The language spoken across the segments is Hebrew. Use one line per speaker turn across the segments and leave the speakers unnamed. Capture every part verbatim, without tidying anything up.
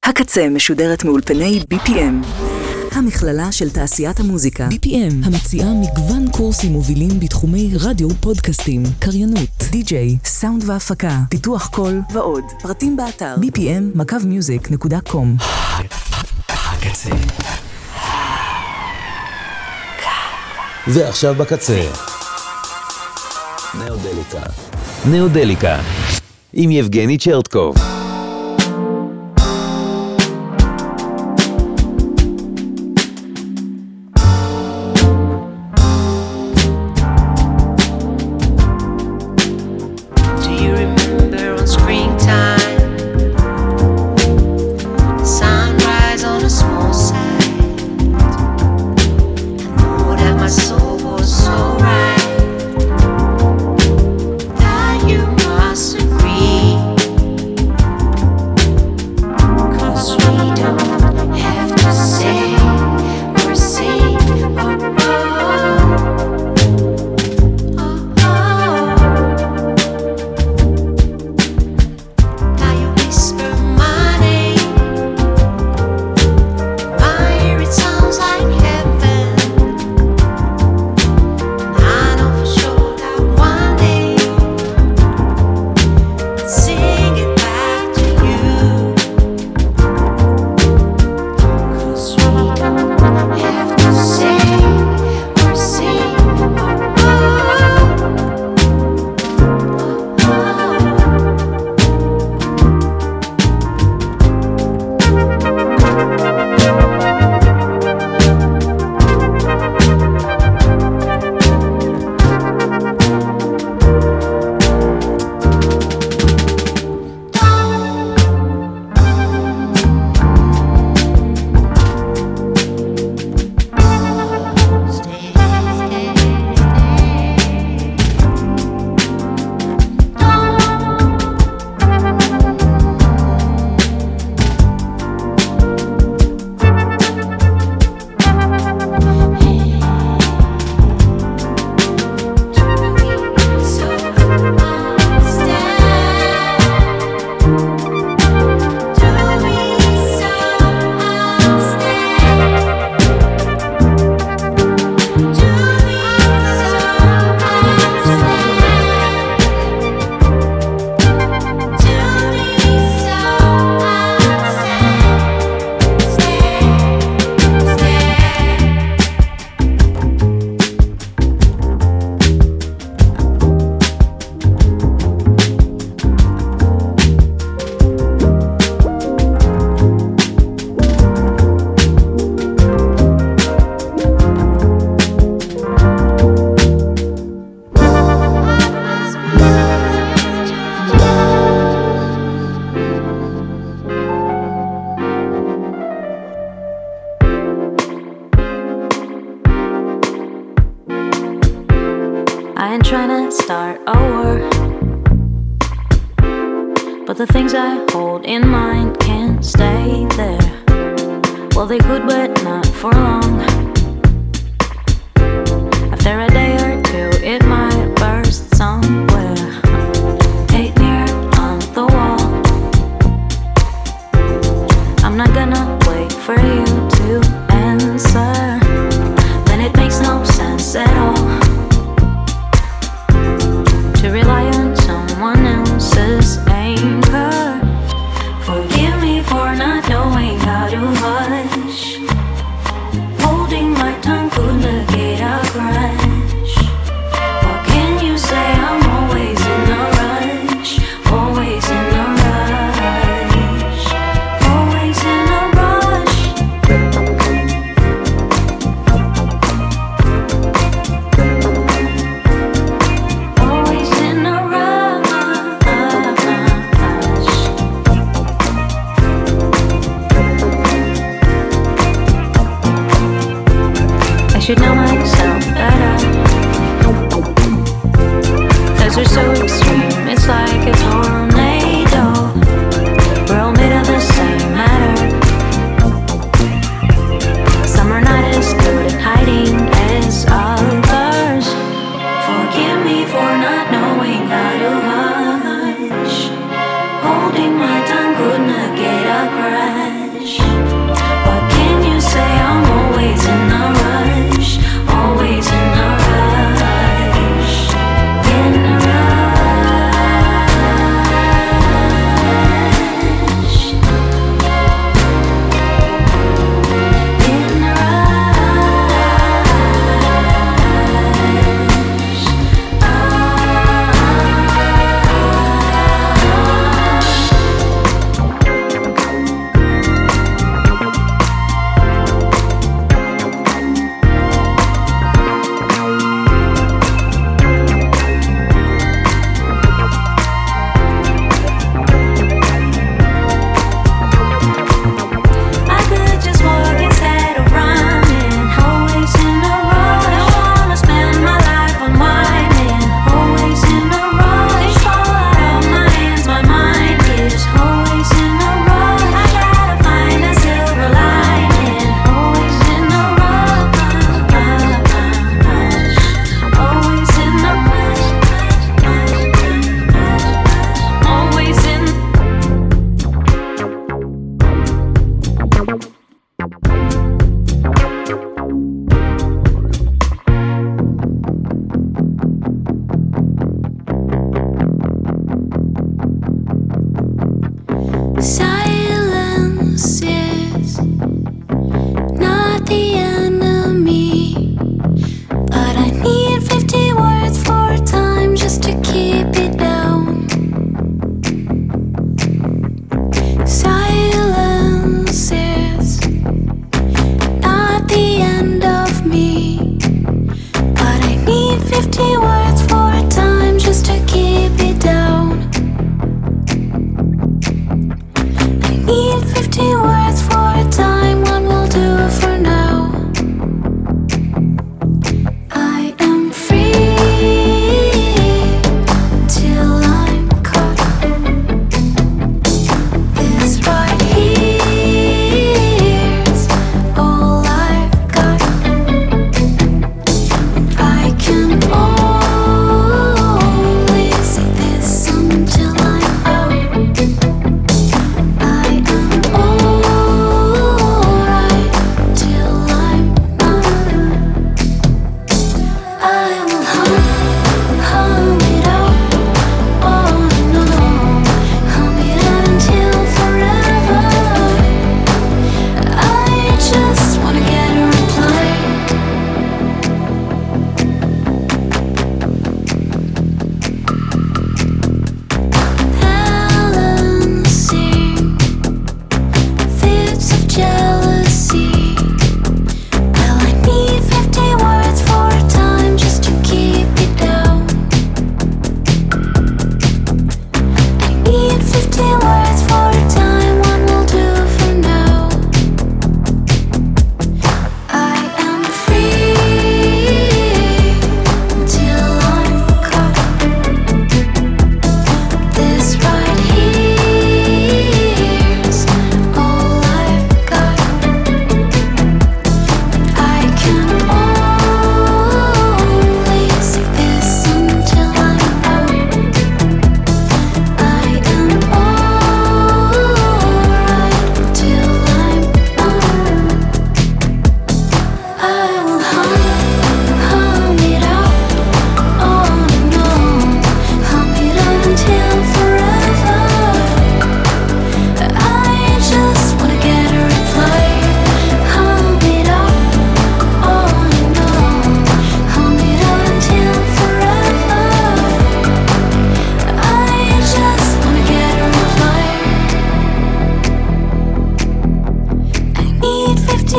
הקצה משודרת מאולפני בי פי אם, המכללה של תעשיית המוזיקה.
בי פי אם המציעה מגוון קורסים מובילים בתחומי רדיו, פודקאסטים, קריינות, די-ג'יי,
סאונד והפקה, פיתוח קול ועוד. פרטים באתר בי פי אם מקו מיוזיק נקודה קום.
הקצה. ועכשיו בקצה. נאודליקה. נאודליקה. עם יבגני צ'רטקוב.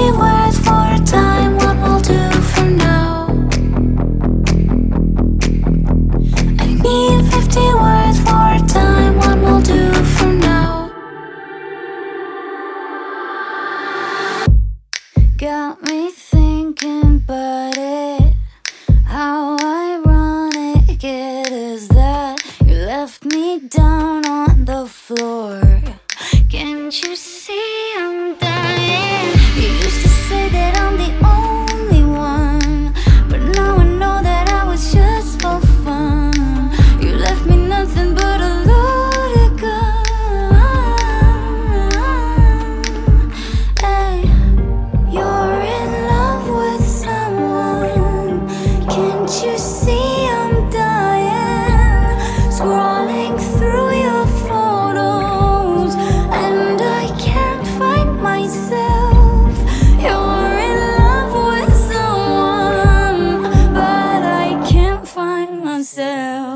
words for a time, what we'll do for now. I need fifty words for a time, what we'll do for now. Got me thinking about it. How ironic it is that you left me down on the floor. Can't you see I'm dying? You used to say that I'm the only one, but now I know that I was just for fun. You left me nothing but a loaded gun. Hey, you're in love with someone. Can't you see I'm dying? Scrolling through your photos, and I can't find myself. You're in love with someone, but I can't find myself.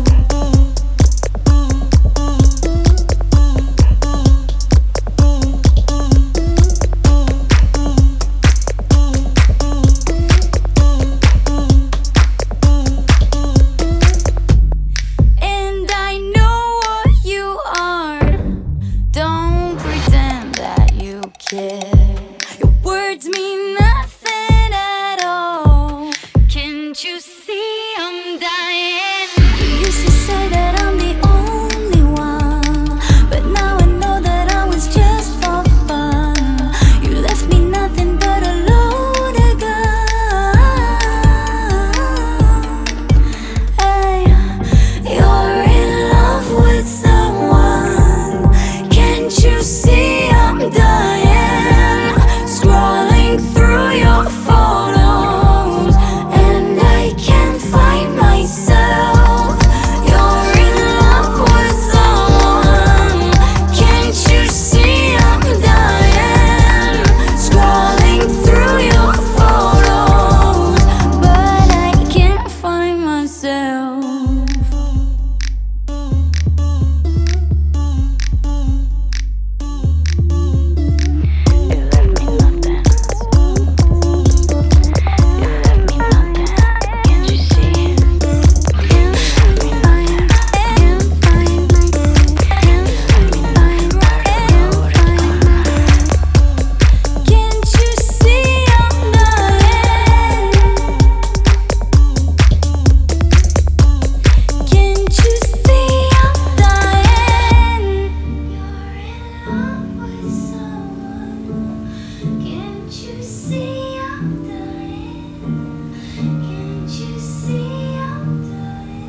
And I know what you are. Don't pretend that you care. Your words mean nothing at all. Can't you see I'm dying? You used to say that I'm the only one, but now I know that I was just for fun. You left me nothing but a loaded gun. Hey, you're in love with someone. Can't you see I'm dying? Scrolling through your photos, and I can't find myself. You're in love with someone. Can't you see I'm dying? Scrolling through your photos, but I can't find myself. You left me nothing. You left me nothing. Can't you see? Can't find, can't find, can't find, can't find. Can't you see I'm dying? Can't you see I'm dying? You're in love with someone. Can't you see I'm dying? Can't you see I'm dying?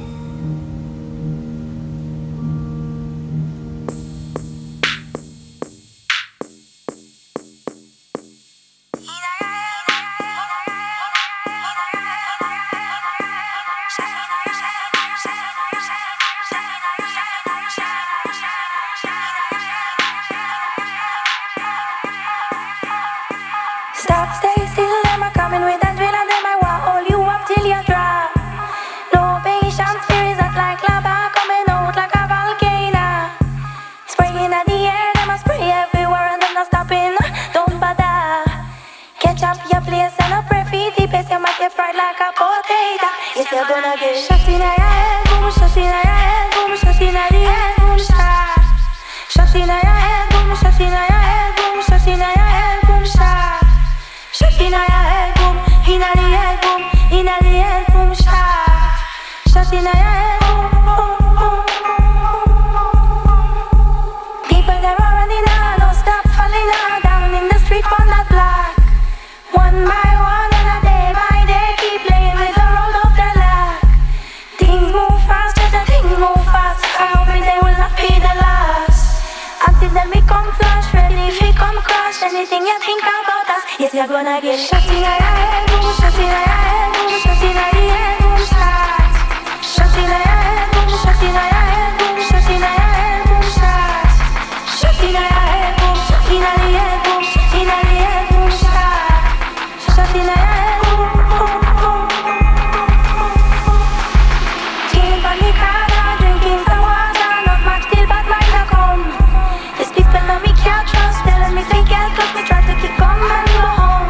Stop, stay still, them a coming with a drill and them I want hold you up till you drop. No patience, spirits that like lava coming out like a volcano. Spraying at the air, them a spray everywhere and them not stopping. Don't bother. Catch up your place and a pray for the pace. You might get fried like a potato. Yes, you're gonna get shot in your head, boom, shot in your head, boom, shot in the head, boom, shot. Shot in your head, boom, shot in your head, boom, shot in your head, boom, shot. Shot in your head, boom, in the head, boom, in the head, boom, shot. Shot in your head, boom, boom, boom. People they're running out, don't stop falling out down in the street on that block. One by one and a day by day, keep playing with the road of the luck. Things move fast, just the things move fast. I hope they will not be the last. Until then we come flash, ready if we come crash. Anything you think about us, yes you're gonna get shot in your head, boom, shot in your head, boom, shot in your head, boom, shot. Shot in your head, boom, shot in your head, boom, shot in your head, boom, shot. Shot in your head, boom, shot in your head, boom, shot in your head, boom, shot. Shot in your head, boom, boom, boom. Chilling on the corner, drinking some water, not much till bad mind a come. These people that me can't trust, telling me they can't cause me try to keep come and go home.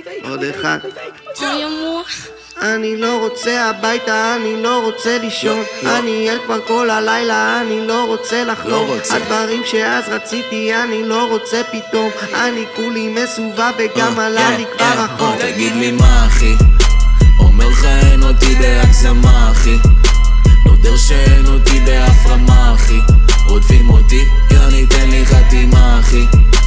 עוד אחד. אני לא רוצה הביתה, אני לא רוצה לישון, אני ער כבר כל הלילה, אני לא רוצה לחלום, הדברים שאז רציתי אני לא רוצה פתאום, אני כולי מסובב וגם עלה לי כבר החום.
תגיד לי מה אחי, אומר לך אין אותי בהגזמה אחי, נודר שאין אותי בהפרמה אחי, רודפים אותי, יוני תן לי חתימה אחי.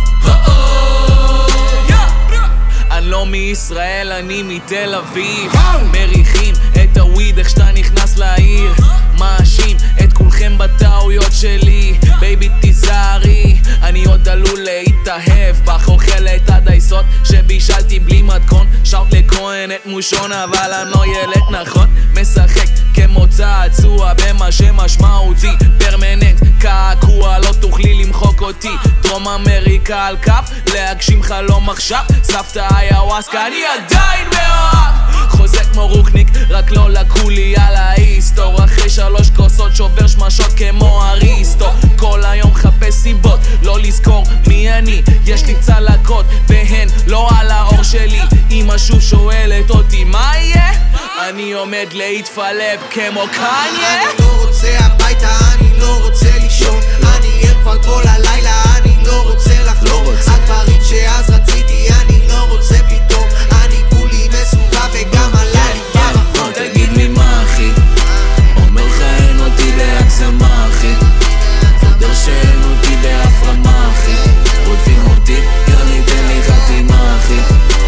אני לא מישראל, אני מתל אביב, מריחים את הוויד איך שאתה נכנס לעיר, מאשים את כולכם בטעויות שלי, בייבי תיזהרי, אני עוד עלול להתאהב בך, אוכלת הדייסות שבישלתי בלי מתכון, שרת לכהן את מושון אבל אני לא ילד נכון, משחק כמו צעצוע במה שמשמעותי, פרמננט קעקוע לא תוכלי למחוק אותי, דרום אמריקה על כף להגשים חלום עכשיו, סבתא איוואסקה אני עדיין מאוהב, חוזק כמו רוקניק רק לא לקחו לי על ההיסטור, אחרי שלוש כוסות שובר שמשות כמו אריסטו, כל היום חפש סיבות לא לזכור מי אני, יש לי צלקות והן לא על האור שלי, אמא שוב שואלת אותי מה יהיה, אני עומד להתפלפ כמו קניה.
אני לא רוצה הביתה, אני לא רוצה לישון, אני ער כבר כל הלילה, אני לא רוצה לחלום, הדברים שאז רציתי אני לא רוצה פתאום, אני כולי מסובב וגם עלה לי כבר החום.
תגיד לי מה אחי, אומר לך אין אותי בהגזמה אחי, נודר שאין אותי בהפרמה אחי, רודפים אותי, יוני תן לי חתימה אחי.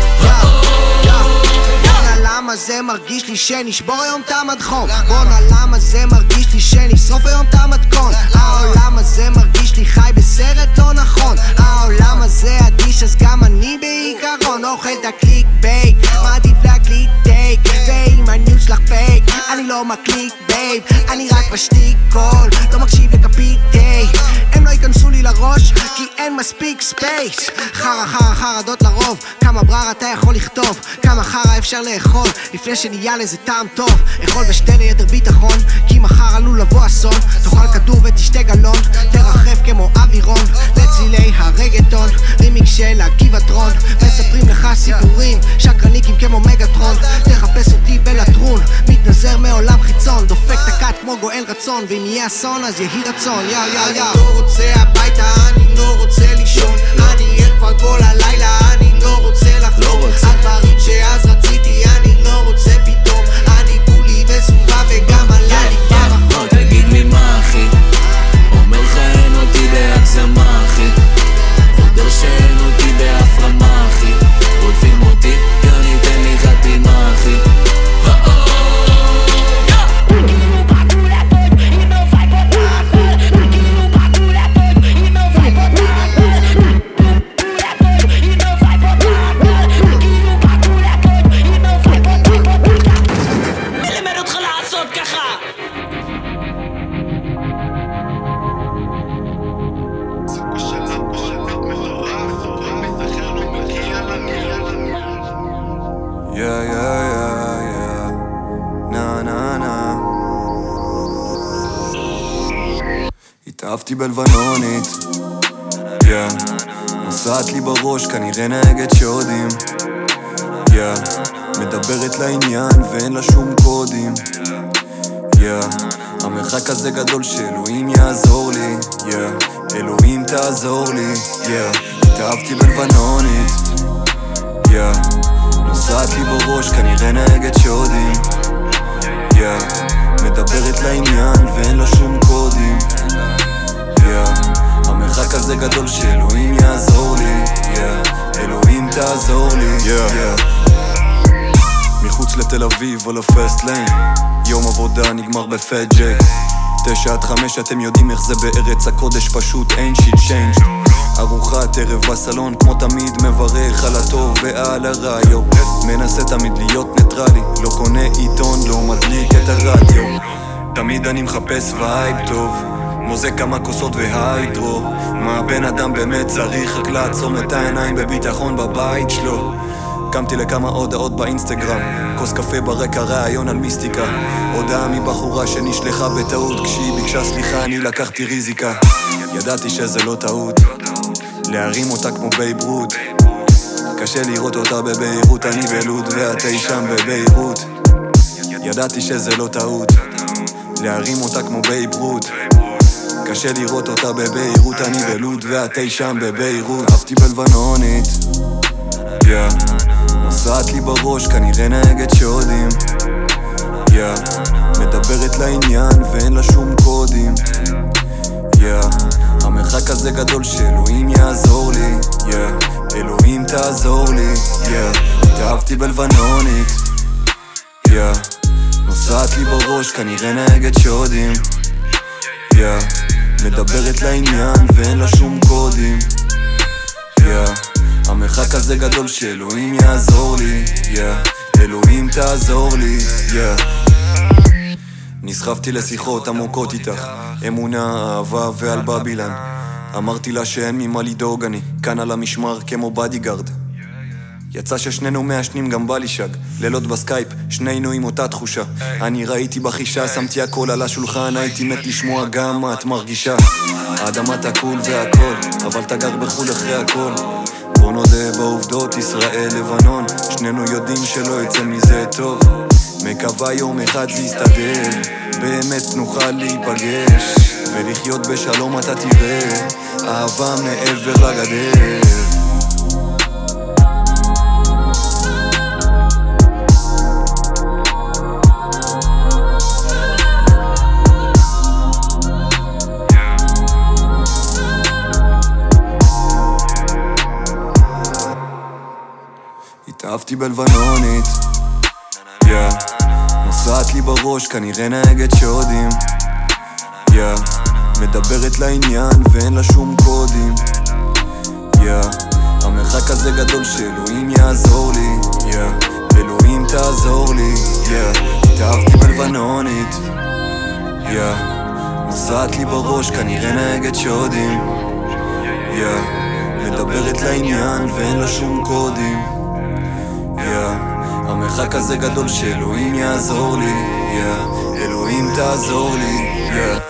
למה זה מרגיש לי שנשבור היום את המדחום, בונה למה זה מרגיש לי שנשרוף היום את המתכון, העולם הזה מרגיש לי חי בסרט לא נכון, העולם הזה אדיש אז גם אני בעיקרון אוכל את הקליק בייק, מעדיף להקליט טייק, ואם הניוז שלך פייק אני לא מקליק בייב, אני רק משתיק קול, לא מקשיב לקפיטי, הם לא ייכנסו לי לראש כי אין מספיק ספייס, חרה חרה חרדות לרוב, כמה ברר אתה יכול לכתוב, כמה חרה אפשר לאכול לפני שנהיה לזה טעם טוב, אכול ושתה ליתר ביטחון כי מחר עלול לבוא אסון, תאכל כדור ותשתה גלון, תרחף כמו אווירון לצלילי הרגטון, רימיק של הגבעתרון, מספרים לך סיפורים שקרניקים כמו מגטרון, תחפש אותי בלטרון, מתנזר מעולם חיצון, דופק תקת כמו גואל רצון, ואם יהיה אסון אז יהי רצון. יא יא יא אני לא רוצה הביתה, אני לא רוצה לישון, אני ער כבר כל הלילה, אני לא רוצה לחלום, הדברים שאז רציתי אני לא רוצה פתאום, אני כולי מסובב וגם עלה לי כבר החום.
תגיד לי מה אחי, אומר לך אין אותי בהגזמה אחי, נודר שאין אותי בהפרמה אחי, רודפים אותי, יוני תן לי חתימה אחי.
התאהבתי בלבנונית, yeah. נוסעת לי בראש, כנראה נהגת שודים, yeah. מדברת לעניין ואין לה שום קודים, yeah. המרחק הזה גדול שאלוהים יעזור לי, yeah. אלוהים תעזור לי, yeah. התאהבתי בלבנונית, yeah. נוסעת לי בראש, כנראה נהגת שודים, yeah. מדברת לעניין ואין לה שום קודים, yeah. המרחק הזה גדול שאלוהים יעזור לי, yeah. אלוהים תעזור לי, yeah. Yeah. מחוץ לתל אביב או לפסט ליין, יום עבודה נגמר בפט ג'יי, תשע עד חמש אתם יודעים איך זה בארץ הקודש, פשוט אין שיט צ'יינג'. ארוחת ערב בסלון כמו תמיד, מברך על הטוב ועל הרעיו, מנסה תמיד להיות ניטרלי, לא קונה עיתון, לא מדליק את הרדיו, תמיד אני מחפש וייב טוב, מוזק כמה כוסות והיידרו, מה בן אדם באמת צריך, רק לעצום את העיניים בביטחון בבית שלו. קמתי לכמה הודעות באינסטגרם, כוס קפה ברקע, רעיון על מיסטיקה, הודעה מבחורה שנשלחה בטעות, כשהיא ביקשה סליחה אני לקחתי ריזיקה, ידעתי שזה לא טעות להרים אותה כמו בייב רות, קשה לראות אותה בביירות, אני בלוד ואת אי שם בביירות. ידעתי שזה לא טעות להרים אותה כמו בייברות. קשה לראות אותה בביירות, אני בלוד ואת אי שם בביירות. אהבתי בלבנונית, yeah. נוסעת לי בראש, כנראה נהגת שודים, yeah. מדברת לעניין ואין לה שום קודים, yeah. המרחק הזה גדול שאלוהים יעזור לי, yeah. אלוהים תעזור לי, yeah. התאהבתי בלבנונית, yeah. נוסעת לי בראש, כנראה נהגת שודים, yeah. מדברת לעניין ואין לה שום קודים, yeah. המרחק הזה גדול שאלוהים יעזור לי, yeah. אלוהים תעזור לי, yeah. נסחפתי לשיחות עמוקות איתך, אמונה, אהבה ועל בבילן. אמרתי לה שאין ממה לדאוג, אני כאן על המשמר כמו בדיגארד. יצא ששנינו מעשנים גם בא לי שג, לילות בסקייפ, שנינו עם אותה תחושה. אני ראיתי בחישה, שמתי הכל על השולחן, הייתי מת לשמוע גם מה את מרגישה. האדמה תקול והכל, אבל תגר בחול אחרי הכל. בוא נודה בעובדות, ישראל לבנון, שנינו יודעים שלא יצא מזה טוב. מקווה יום אחד זה יסתדר, באמת נוכל להיפגש ולחיות בשלום, אתה תראה אהבה מעבר לגדר. התאהבתי בלבנונית, yeah. נוסעת לי בראש, כנראה נהגת שודים, yeah. מדברת לעניין ואין לה שום קודים, yeah. המרחק הזה גדול שאלוהים יעזור לי, yeah. אלוהים תעזור לי, yeah. התאהבתי בלבנונית, yeah. נוסעת לי בראש, כנראה נהגת שודים, yeah. מדברת לעניין ואין לה שום קודים, yeah. המרחק הזה גדול שאלוהים יעזור לי, yeah. אלוהים תעזור לי, yeah.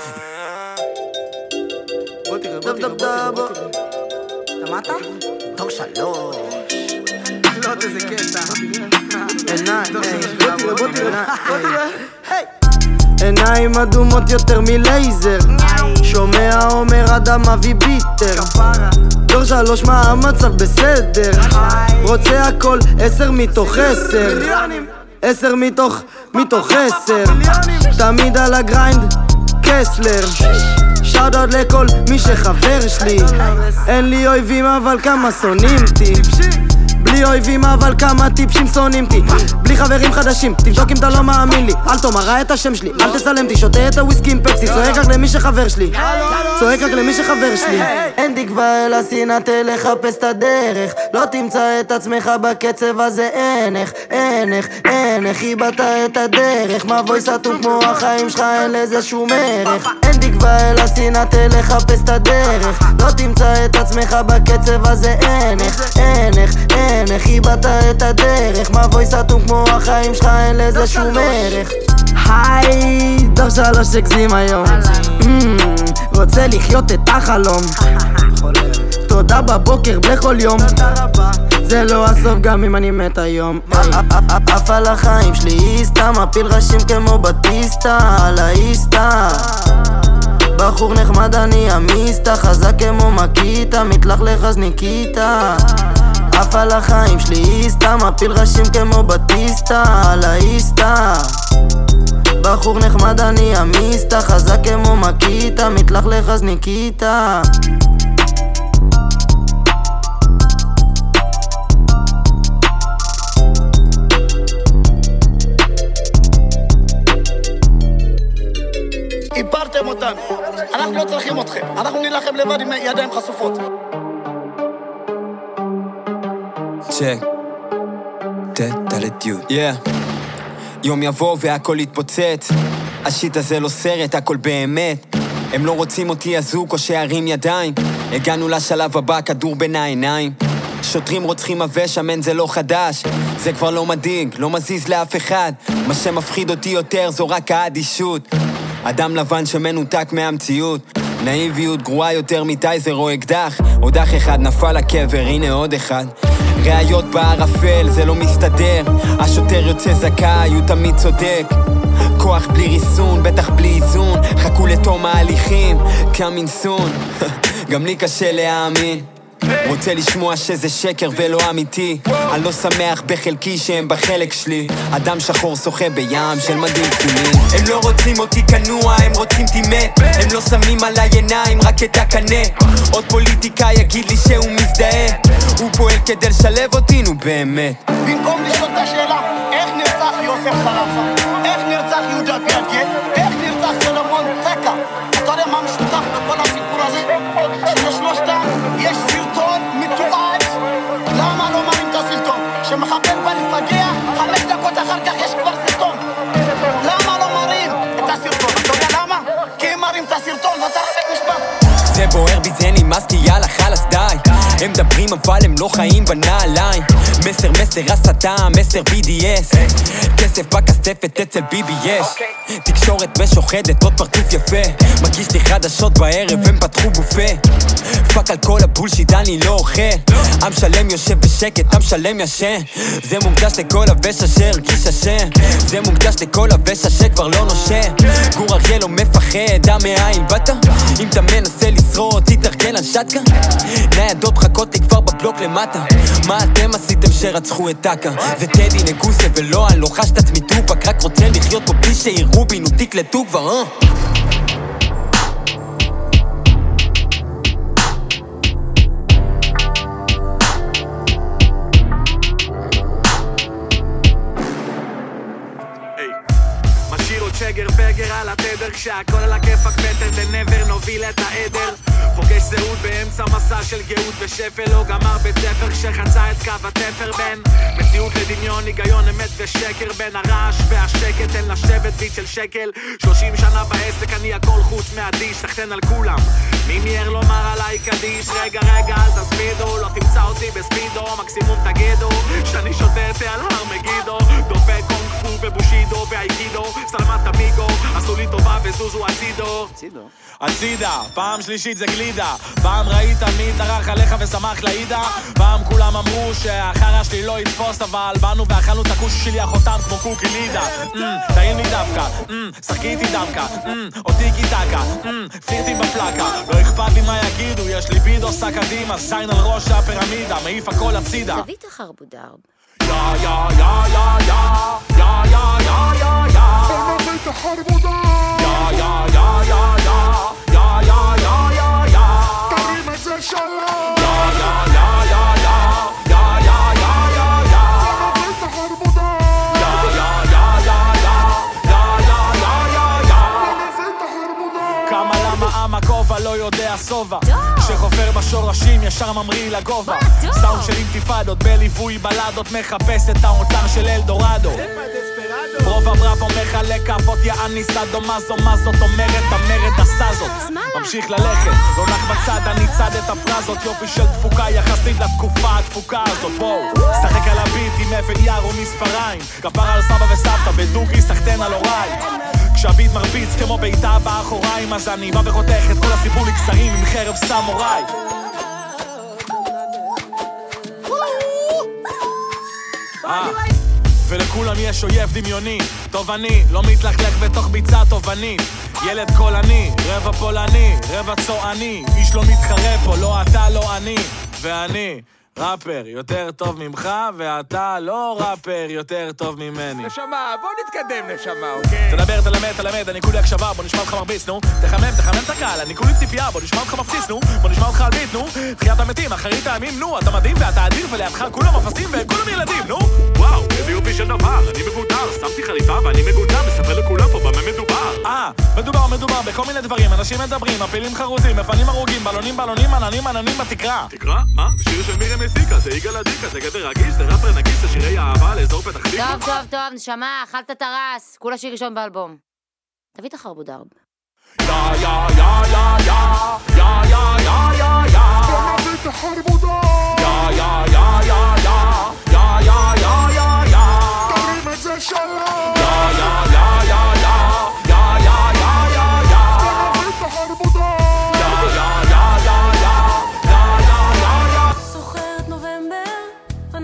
בוא תראה, בוא תראה, בוא תראה, בוא תראה. שמעת? דור שלוש. לא, איזה קטע. עיניים, בוא תראה, בוא תראה, בוא תראה. היי! עיניים אדומות יותר מלייזר, שומע אומר אדם מביא ביטר. דור שלוש מה המצב בסדר, רוצה הכל עשר מתוך עשר, עשר מתוך מתוך עשר, תמיד על הגריינד קסלר. שאוט אאוט לכל מי שחבר שלי, אין לי אויבים אבל כמה שונאים אותי, בלי אויבים אבל כמה טיפשים שונאים אותי, בלי חברים חדשים, תבדוק אם אתה לא מאמין לי, אל תאמר ראה את השם שלי, אל תצלם אותי, שותה את הוויסקי עם פפסי, צועק רק למי שחבר שלי, צועק רק למי שחבר שלי. אין תקווה אלא שנאה, תלך חפש את הדרך, לא תמצא את עצמך בקצב הזה, אין איך, אין איך, אין איך, איבדת את הדרך, מבוי סתום כמו החיים שלך, אין לזה שום ערך. אין תקווה אלא שנאה, תלך חפש את הדרך, לא תמצא את עצמך בקצב הזה, אין איך, אין איך, אין איך, איבדת את הדרך, מבוי סתום כמו החיים שלך, אין לזה שום ערך. היי, דור שלוש הגזים היום, רוצה לחיות את החלום, תודה בבוקר בכל יום, זה לא הסוף גם אם אני מת היום. אף על החיים שלי סתם מפיל ראשים כמו בטיסטה על האיסטה, בחור נחמד אני אמיסטה, חזק כמו מקיטה, מתלכלך אז ניקיטה. אף על החיים שלי סתם מפיל ראשים כמו בטיסטה על האיסטה, בחור נחמד אני אמיסטה, חזק כמו מקיטה, מתלכלך אז ניקיטה.
איבדתם אותנו, אנחנו לא צריכים אתכם, אנחנו נלחם לבד עם ידיים חשופות.
צ'ק תתלת יוד יום יבוא והכל יתפוצץ, השיט הזה לא סרט, הכל באמת. הם לא רוצים אותי אזוק או שירים ידיים, הגענו לשלב הבא, כדור בין העיניים. שוטרים רוצחים אבש, אמן זה לא חדש, זה כבר לא מדאיג, לא מזיז לאף אחד. מה שמפחיד אותי יותר זו רק האדישות, אדם לבן שמנותק מהמציאות, נאיביות גרועה יותר מטייזר או אקדח. עוד אח אחד נפל לקבר, הנה עוד אחד. ראיות בערפל, זה לא מסתדר. השוטר יוצא זכאי, הוא תמיד צודק. כוח בלי ריסון, בטח בלי איזון. חכו לתום ההליכים, coming soon. גם לי קשה להאמין, רוצה לשמוע שזה שקר ולא אמיתי. אני לא שמח בחלקי שהם בחלק שלי. אדם שחור שוחה בים של מדים כחולים. הם לא רוצים אותי כנוע, הם רוצים אותי מת. הם לא שמים עליי עיניים, רק את הקנה. עוד פוליטיקאי יגיד לי שהוא מזדהה. הוא פועל כדי לשלב אותי, נו באמת.
במקום לשאול את השאלה איך נרצח יוסף סלאצה, איך נרצח יהודה ביאדגה, איך נרצח סלומון טקה, אתה יודע מה משותף בכל הסיפור הזה? שלושתם יש סרטון מתועד. למה לא מראים את הסרטון? שמחבל בא לפגע, חמש דקות אחר כך יש כבר סרטון. למה לא מראים את הסרטון? אתה יודע למה? כי הם מראים את הסרטון וצריך בית משפט.
זה בוער בי, זה נמאס כי יאללה חלאס די. הם מדברים אבל הם לא חיים בנעליים. מסר מסר הסתה, מסר בי די אס. כסף בכספת אצל בי בי יש. תקשורת משוחדת, עוד פרצוף יפה. מגיש לי חדשות בערב, הם פתחו בופה. פאק על כל הבולשיט, אני לא אוכל. עם שלם יושב בשקט, עם שלם ישן. זה מוקדש לכל הבש אשר הרגיש השם. זה מוקדש לכל הבש אשר כבר לא נושם. גור אריה לא מפחד, עם מאין באת? אם אתה מנסה לשרוד, תתארגן על שטקה. ניידות חכות לי כבר בבלוק למטה. מה אתם עשיתם שרצחו את טאקה? זה טדי נגוסה ולא, אני לא חש את עצמי טופק. רק רוצה לחיות פה בלי שיראו בי, נו תקלטו כבר, אה?
שגר פגר על התדר כשהכל על הכיפק מטר ונבר נוביל את העדר. פוגש זהות באמצע מסע של גאות ושפל, לא גמר בית ספר כשחצה את קו התפר בין מציאות לדמיון, היגיון אמת ושקר, בין הרעש והשקט אין לשבת ביט של שקל. שלושים שנה בעסק אני הכל חוץ מהדיש, סחטן על כולם מי מיהר לומר עליי קדיש. רגע רגע אל תספידו, לא תמצא אותי בספידו, מקסימום תגידו שאני שותה את על הר מגידו. דופק קונג פו ובושידו והאיקידו, סלמת אמיגו, עשו לי טובה וזוזו הצידו. הצידה, פעם שלישית זה גלידה. פעם ראית מי דרך עליך ושמח לעידה. פעם כולם אמרו שהחרא שלי לא יתפוס, אבל באנו ואכלנו את הכוש שלי החותם כמו קוקי לידה. טעים לי דווקא, שחקי איתי דמקה, אותי קיטקה, פלירטים בפלקה. לא אכפת לי מה יגידו, יש לי בידו סע קדימה, זין על ראש הפירמידה, מעיף הכל הצידה.
תביא את החרבודרב.
יא יא יא יא יא יא יא יא יא יא תביא את החרבודרב. יא יא יא יא יא יא יא יא יא יא תרים את זה שלום. יא יא יא יא יא יא יא יא יא יא תביא את החרבודרב. יא יא יא יא יא יא יא יא יא תביא את החרבודרב. כמה למה עם הכובע לא יודע סובה, שחופר בשורשים ישר ממריא לגובה. סאונד של אינתיפאדות בליווי בלדות, מחפש את האוצר של אלדורדו. ברובה בראבו מחלק כפות יעני סדו, מה זו מה זאת אומרת המרד עשה זאת. ממשיך ללכת, לא נח בצד אני צד את הפרזות, יופי של דפוקה יחסית לתקופה הדפוקה הזאת. בואו שחק על הביט עם אפל יער ומספריים, כפר על סבא וסבתא ודוגי סחטן על הוריי. כשהביט מרביץ כמו ביתה באחוריים, אז אני בא וחותך את כל הסיפור לקסרים עם חרב סמוראי. אה ולכולם יש אויב דמיוני, טוב אני לא מתלכלך בתוך ביצה טובנית. ילד קולני, רבע פולני, רבע צועני, איש לא מתחרה פה, לא אתה לא אני. ואני ראפר יותר טוב ממך, ואתה לא ראפר יותר טוב ממני.
נשמה, בוא נתקדם נשמה, אוקיי?
תדבר, תלמד, תלמד, אני כולי הקשבה, בוא נשמע אותך מרביץ, נו. תחמם, תחמם את הקהל, אני כולי ציפייה, בוא נשמע אותך מפציץ, נו. בוא נשמע אותך על ביט, נו. תחיית המתים, אחרית הימים, נו. אתה מדהים ואתה אדיר, ולידך כולם מפסים וכולם ילדים, נו. וואו, איזה יופי של דבר, אני מבוטר, שמתי חליפה ואני מגודר, מספר לכולם פה במה מדובר. אה, מדובר, מדובר בכל מיני דברים, אנשים מדברים, מפילים חרוזים, מפנים הרוגים, בלונים, בלונים, עננים, עננים בתקרה. תקרה? מה? זה שיר של מירי מסיקה, זה יגאל עדיקה, זה גבר רגיש, זה ראפר נגיש, זה שירי אהבה לאזור פתח תקווה.
טוב, טוב, טוב, נשמה, אכלת את הרס, כולה שיר ראשון באלבום. תביא את החרבודרב.
יא יא יא יא יא יא יא יא יא יא תביא את החרבודרב. יא יא יא יא יא יא יא יא יא יא תרים את זה שלום. יא יא יא יא יא יא יא יא יא יא תביא את החרבודרב. יא יא יא יא יא יא יא יא יא
זוכרת נובמבר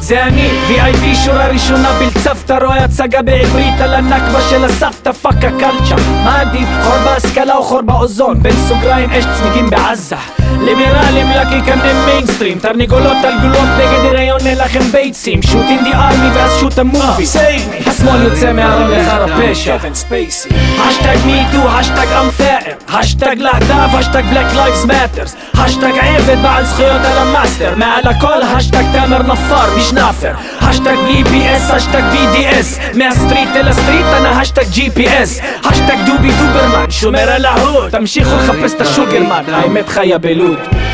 זה אני, וי איי פי שורה ראשונה בלצפת, רואה הצגה בעברית על הנקבה של הסבתא, פאק הקלצ'ה. מה עדיף, חור בהשכלה או חור באוזון, בין סוגריים אש צמיגים בעזה. ליברלים לקיקנים מיינסטרים, תרנגולות על גולות נגד הריון אין לכם ביצים, שוט אין די ארמי ואז שוט המובי. השמאל יוצא מהארון לחר הפשע. השטג מיטו, השטג אמפאר, השטג להט"ב, השטג בלק לייבס מאטרס, השטג עבד בעל זכויות על המאסטר, מעל הכל השטג תאמר נפר משנפר, השטג בלי פי אס, השטג בי די אס, מהסטריט אל הסטריט אני השטג ג'י פי אס, השטג דובי דוברמן שומר על ההוד, תמשיכו לחפש את השוגרמן, האמת חיה בלוד.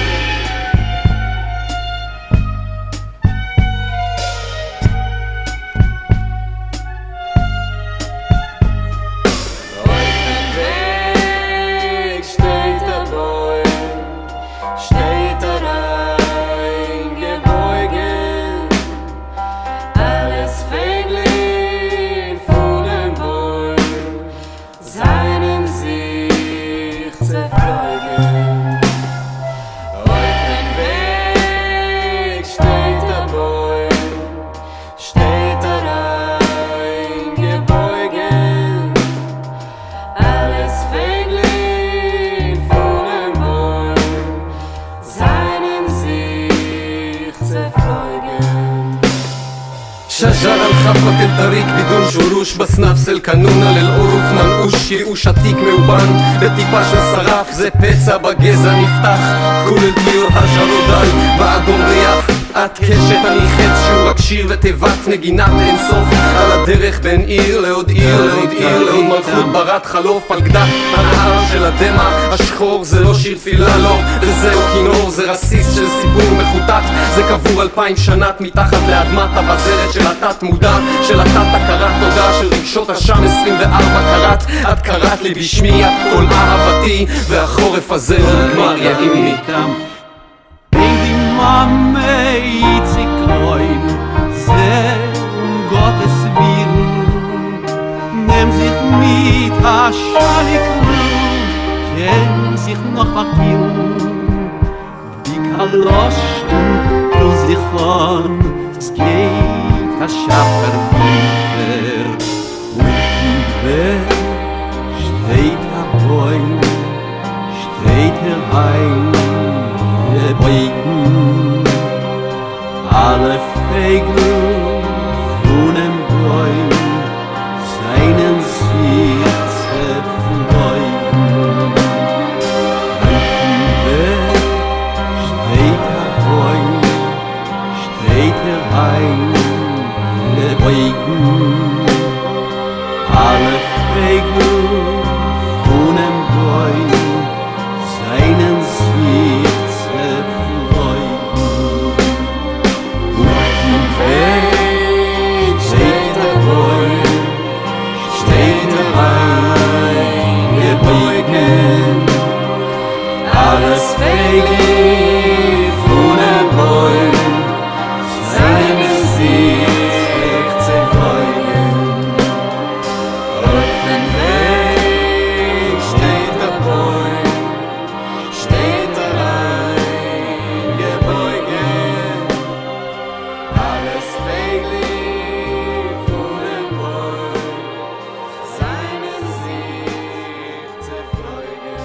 شجر الخفق الطريق بدون شروش بس نفس القانون للعروف منقوش ייאוש עתיק מאובן בטיפה של שרף זה פצע בגזע נפתח כול אל-טיור השרודל באדום ריח את קשת אני חץ שהוא רק שיר ותיבת נגינת אינסוף על הדרך בין עיר לעוד עיר לעוד עיר לעוד מלכות ברת חלוף על גדת הנהר של הדמה השחור זה לא שיר תפילה לא וזהו כינור זה רסיס של סיפור מחוטט זה קבור אלפיים שנת מתחת לאדמת הבזרת של התת מודע של התת הכרת תודה של רגשות השם עשרים וארבע קרת את קראת לי בשמי את כל אהבתי והחורף הזה הוא נגמר יא אמי
Mame Itzik Kloin Ze um Gottes Willen Nehm sich mit Hashalik Kenn sich noch verkillen Die Kaloshten Du Zichon Es geht Hashafer Bücher Und im Bett Steht der Boin Steht der Ein Beugen alle Vögel von dem Bäum seinen sich zerfreuen. Am Bett steht der Bäum, steht der eine Beugen alle Vögel von dem Bäum seinen sich
Alles Wege von dem Bäum, seine Sicht zu folgen. Auf dem Weg steht der Bäum, steht der eingebeugen. Alles Wege von dem Bäum, seine Sicht zu folgen.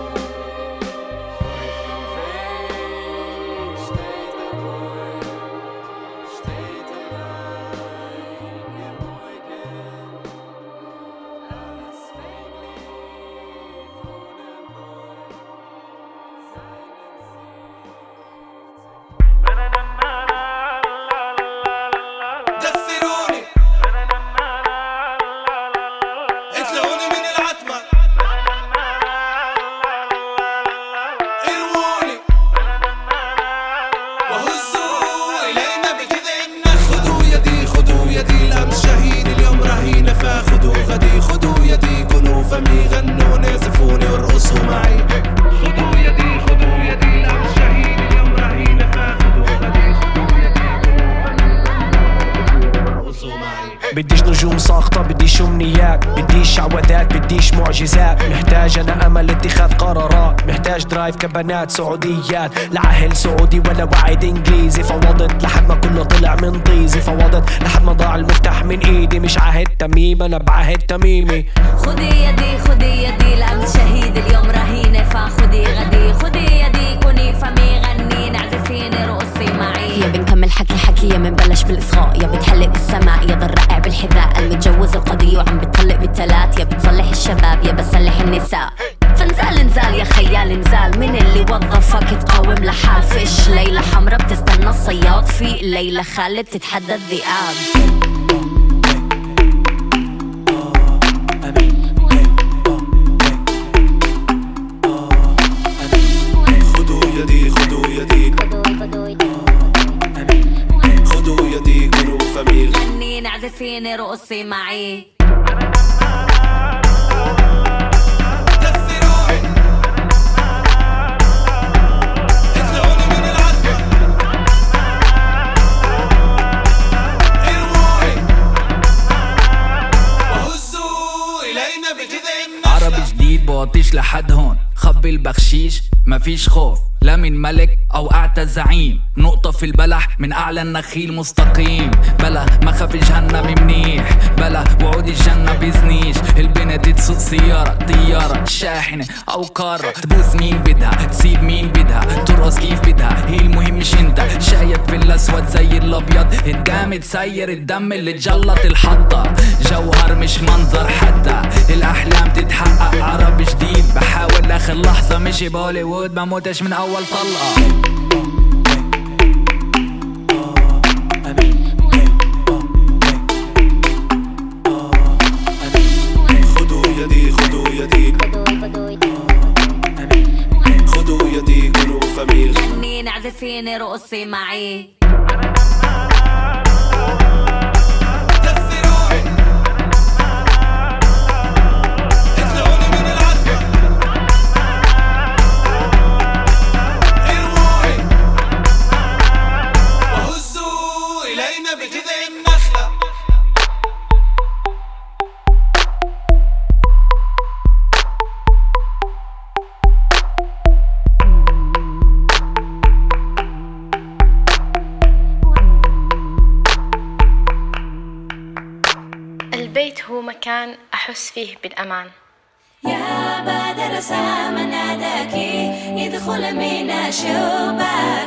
فمي غنوا نازفوني ورقصوا معي خدوا يدي خدوا يدي الأمر شهيد اليوم رهينة فخدوا غدي خدوا يدي كونوا فمي غنوا ورقصوا معي
بديش نجوم ساقطة بديش أمنيات بديش عودات بديش معجزات محتاج أنا أمل اتخاذ قرارات محتاج درايف كبنات سعوديات لعهل سعودي ولا وعد إنجليزي فوضت لحد ما كله طلع من طيزي فوضت لحد ما ضاع المفتاح من إيدي مش عهد تميم أنا بعهد تميمي
خدي يدي خدي يدي الأمس شهيد اليوم رهينة فخدي غدي خدي يدي كوني فمي غني نعزفيني رقصي معي
يا بنكمل حكي حكي يا منبلش بالإصغاء يا بتحلق بالسماء يا ضرقع بالحذاء المتجوز القضية وعم بتطلق بالتلات يا بتصلح الشباب يا بسلح النساء فنزال نزال يا خيال نزال من اللي وظفك تقاوم لحال فيش ليلة حمرا بتستنى الصياد في ليلة خالد تتحدى الذئاب
خدوا يدي خدوا يدي خدوا يدي كونوا فميل
غني نعزفيني رقصي معي
عربي جديد بوطيش لحد هون خبي البخشيش مفيش خوف لا من ملك او اعتى زعيم نقطة في البلح من اعلى النخيل مستقيم بلا ما خاف جهنم منيح بلا وعود الجنة بيزنيش البنت تسوق سيارة طيارة شاحنة او كارة تبوس مين بدها تسيب مين بدها ترقص كيف بدها هي المهم مش انت شايف في الاسود زي الابيض الدم تسير الدم اللي تجلط الحطة جوهر مش منظر حتى الاحلام تتحقق عربي جديد بحاول اخر لحظة مشي بوليوود ما موتش من اول طلقة
خدوا يدي خدوا يدي خدوا يدي كونوا فميل
غني نعزفيني رقصي معي
البيت هو مكان أحس فيه بالأمان
يا بدر سام ناداك يدخل من الشباك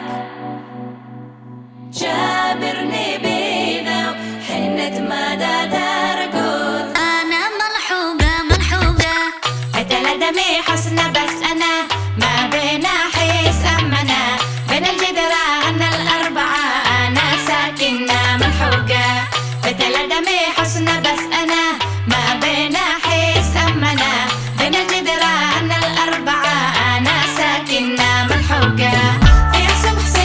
جابرني بينا حنت مدى ترقود
أنا ملحوقة ملحوقة
قتل دمي حسنة بس أنا ما بين حيس أمنا بين الجدران الأربعة أنا ساكنة ملحوقة قتل دمي حسنة بس أنا ما بين حيس أمنا بين الجدران الأربعة أنا ساكنة ملحوقة في صبح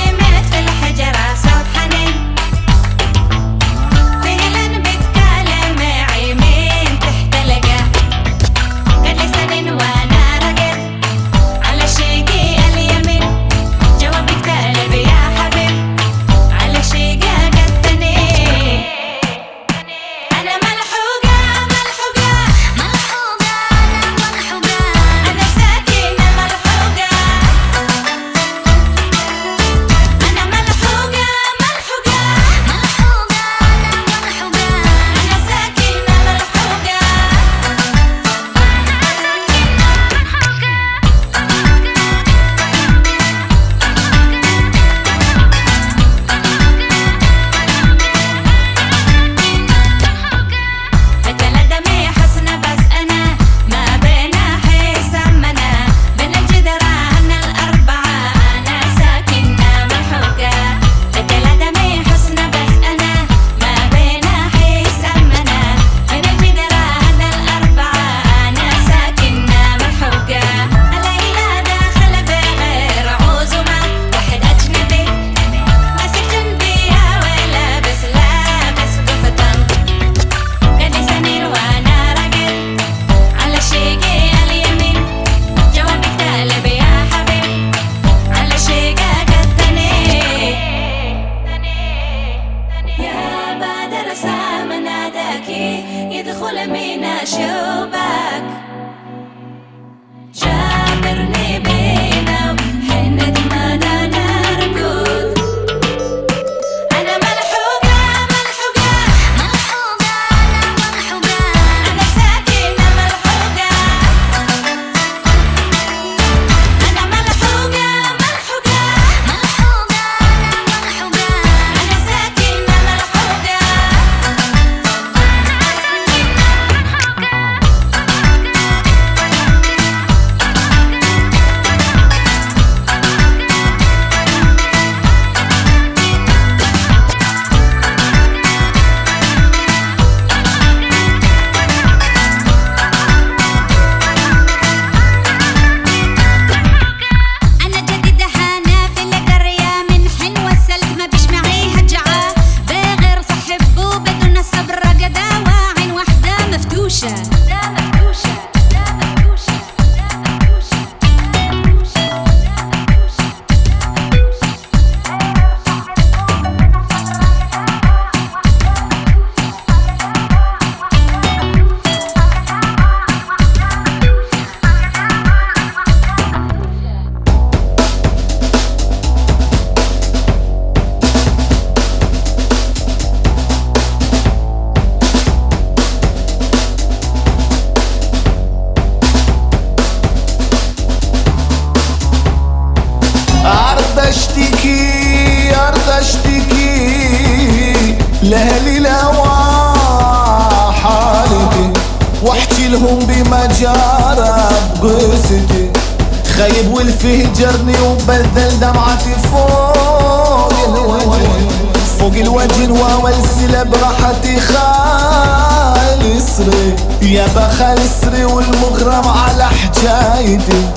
لهلي لوا حالتي واحكي لهم بما جرى بقصتي خايب والفيه جرني وبذل دمعتي فوق الوجه فوق الوجه ووالسلة براحتي خال سري يا بخال سري والمغرم على حجايتي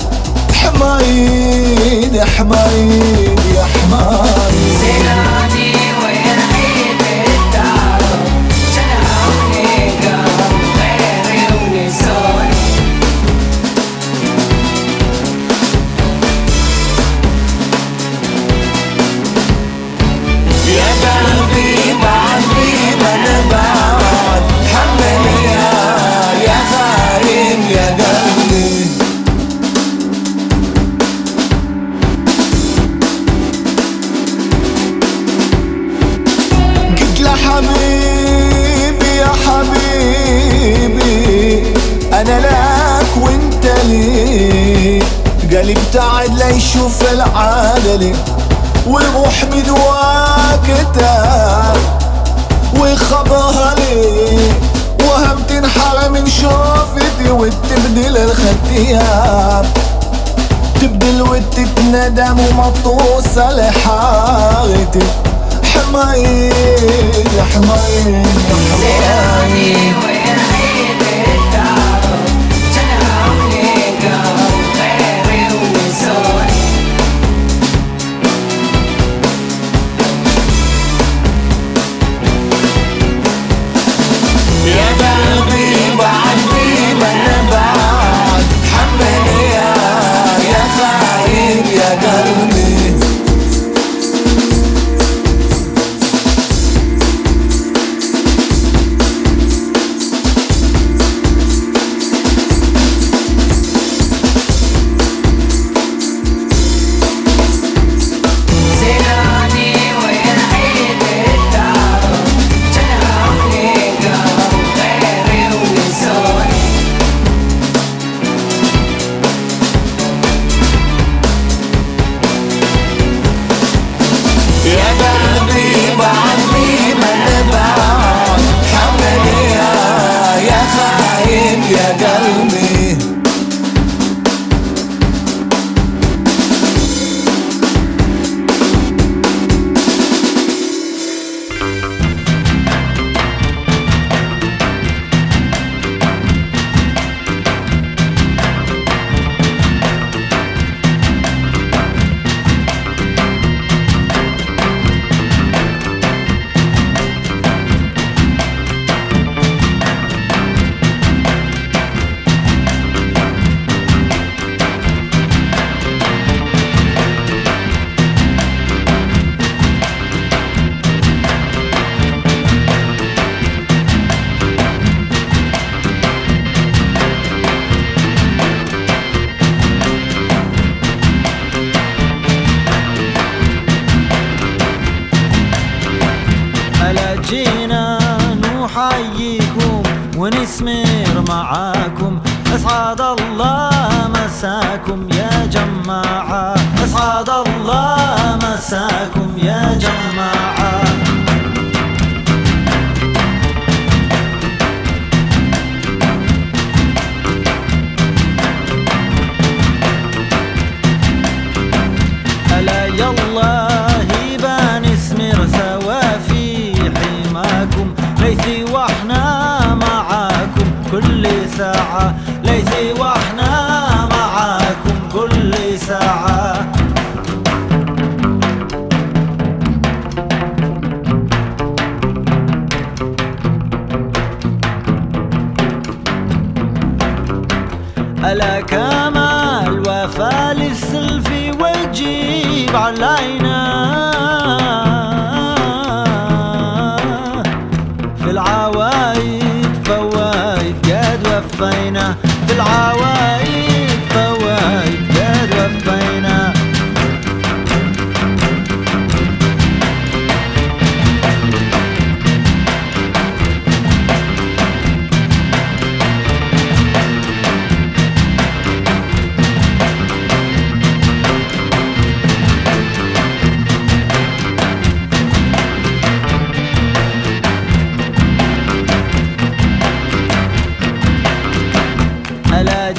حمايد يا حمايد يا حمايد
زيناني وين عيد الدار شنعوني قام غيري ونسوني
يا قلبي بعدي من بعد حمل يا يا خاين يا قلبي قلت له حبيبي يا حبيبي انا لك وانت لي قالي ابتعد ليشوف العدل والروح بدواك تاب وخبها لي وهم تنحرم من شوفتي وتبدل الختياب تبدل وتتندم وما توصل حارتي حمايد يا حمايد يا حمايد
وين عيد الدار شنعوني قام غيري ونسوني
يا قلبي بعدي من بعد حمل يا يا خاين يا قلبي
زيناني وين عيد الدار شنعوني قام غيري ونسوني
يا قلبي بعدي من بعد حمل يا يا خاين يا قلبي
هلا جينا نحييكم ونسمر معاكم أسعد الله مساكم يا جماعة أسعد الله مساكم يا جماعة هلا يلا هيبا نسمر سوا في حماكم ليثي واحنا معاكم كل ساعة ليثي واحنا معاكم كل ساعة ألا كمال وفا للسلفي وجيب علينا في العوايد فوايد قد وفينا في العوايد فوايد قد وفينا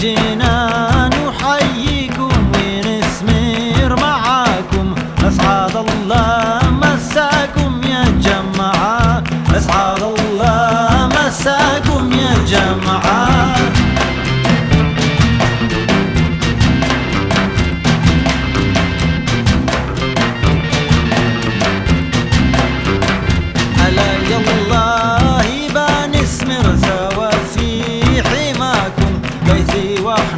جينا نحييكم ونسمر معاكم. أسعد الله مساكم يا جماعة، أسعد الله مساكم يا جماعة. هلا يالله بنسمر سوا في حماكم، بيتي وحدي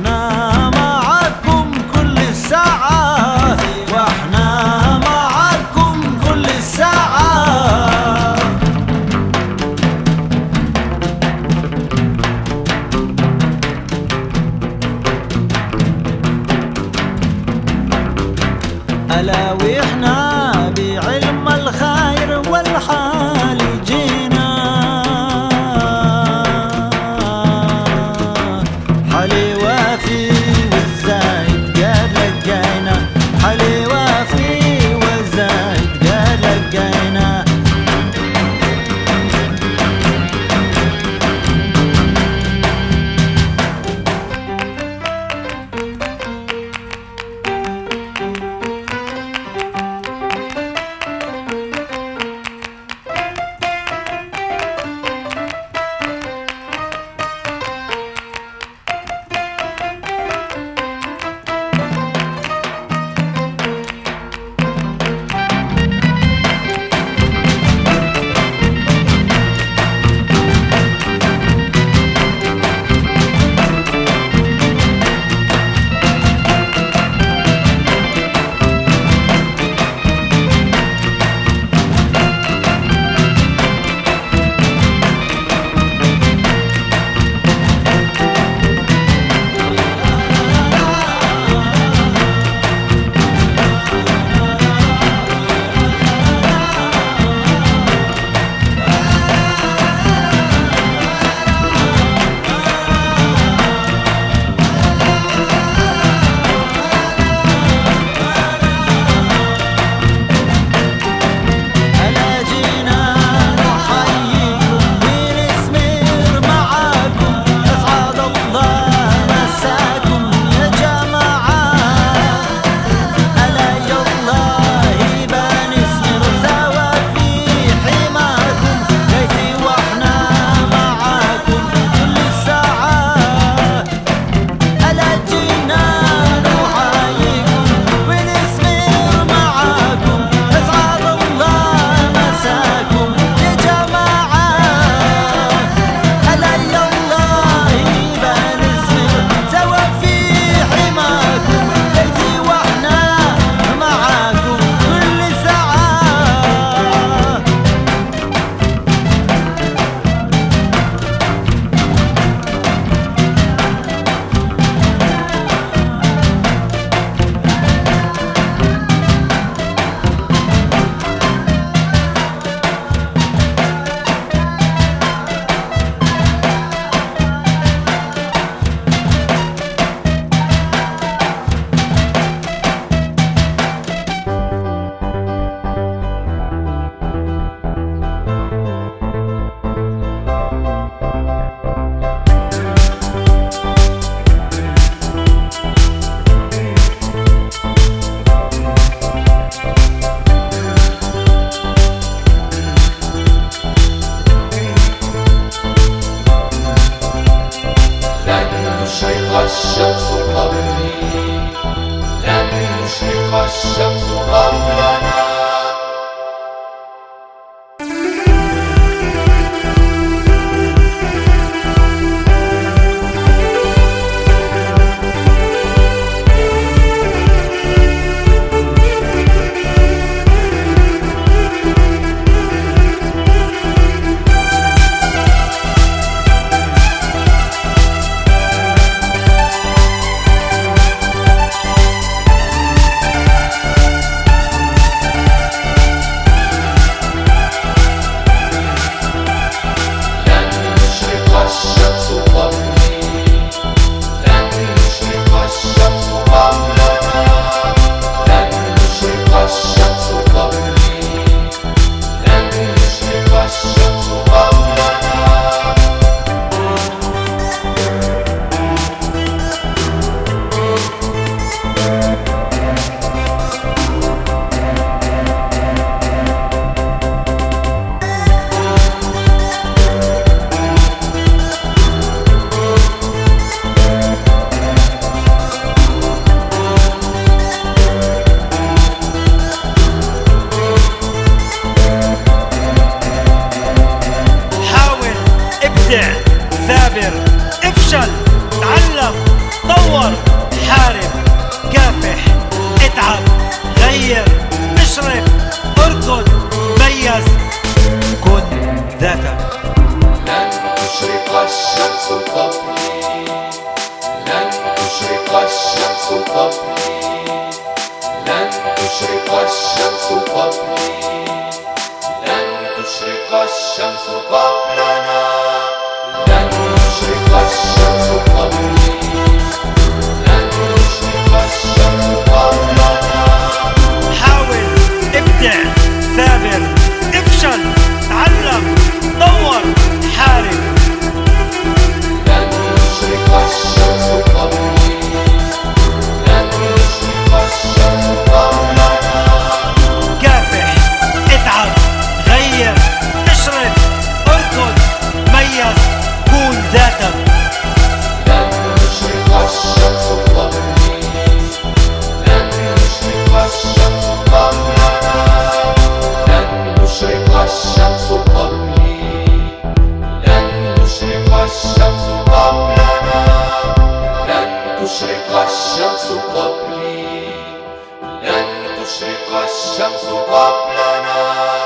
ثابر افشل تعلم دور حارب
لن تشرق الشمس قبلي لن تشرق الشمس قبلنا
كافح اتعب غير اشرد اركض ميز كون ذاتك
لن تشرق الشمس قبلي لن تشرق الشمس قبلنا لن تشرق الشمس قبلي لن تشرق الشمس قبلنا لن تشرق الشمس قبلي لن تشرق الشمس قبلنا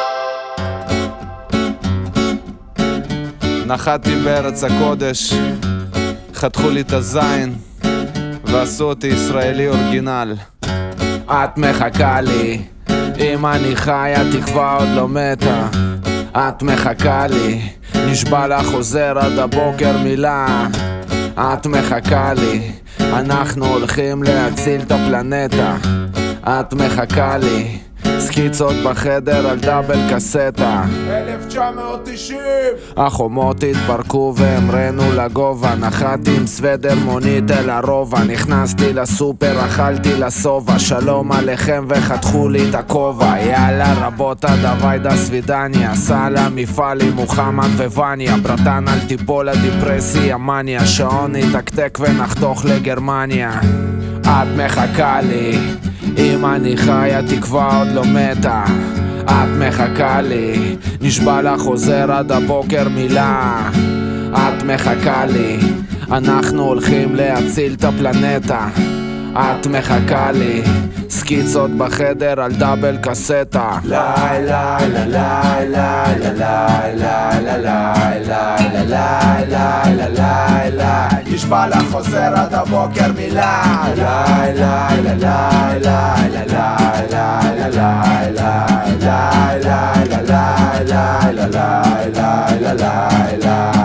נחתי בארץ הקודש, חתכו לי את הזין ועשו אותי ישראלי אורגינל. את מחכה לי, אם אני חי התקווה עוד לא מתה. את מחכה לי, נשבע לך חוזר עד הבוקר מילה. את מחכה לי, אנחנו הולכים להציל את הפלנטה. את מחכה לי, סקיצות בחדר על דאבל קסטה.
אלף תשע מאות תשעים
החומות התפרקו והמרנו לגובה. נחתי עם סוודר מונית אל הרובע. נכנסתי לסופר, אכלתי לסובה. שלום עליכם וחתכו לי את הכובע. יאללה רבות עד הווידה סווידניה. סע מפעל עם מוחמד ווניה. ברטן אל תיפול הדיפרסיה מניה. שעון יתקתק ונחתוך לגרמניה. את מחכה לי, אם אני חי התקווה עוד לא מתה. את מחכה לי, נשבע לך חוזר עד הבוקר מילה. את מחכה לי, אנחנו הולכים להציל את הפלנטה. את מחכה לי, סקיצות בחדר על דאבל קסטה. ליי ליי ליי ליי ליי ליי ליי ליי ליי ליי ליי ליי נשבע לך חוזר עד הבוקר מילה. ליי ליי ליי ליי ליי ליי ליי ליי ליי ליי ליי ליי ליי ליי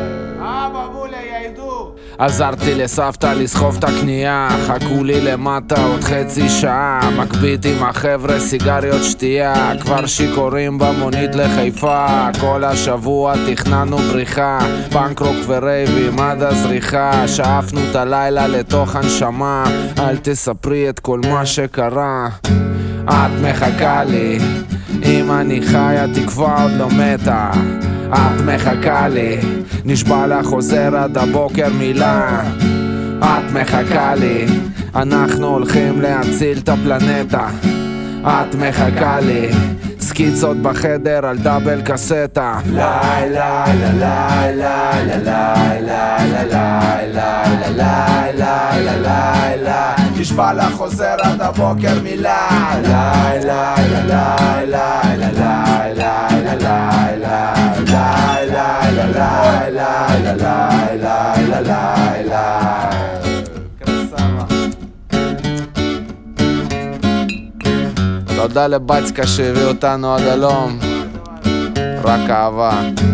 עזרתי לסבתא לסחוב את הקנייה. חכו לי למטה עוד חצי שעה. מקביט עם החבר'ה סיגריות שתייה. כבר שיקורים במונית לחיפה. כל השבוע תכננו בריחה. פאנקרוק ורייבים עד הזריחה. שאפנו את הלילה לתוך הנשמה. אל תספרי את כל מה שקרה. את מחכה לי, אם אני חי התקווה עוד לא מתה. את מחכה לי, נשבע לך חוזר עד הבוקר מילה. את מחכה לי, אנחנו הולכים להציל את הפלנטה. את מחכה לי, סקיצות בחדר על דאבל קסטה. ליי ליי ליי ליי ליי ליי ליי ליי ליי ליי ליי ליי נשבע לך חוזר עד הבוקר מילה. ליי ליי ליי ליי ליי ליי ליי ליי ליי ליי ליי ליי ליי. תודה לבצקה שהביא אותנו עד הלום. רק אהבה.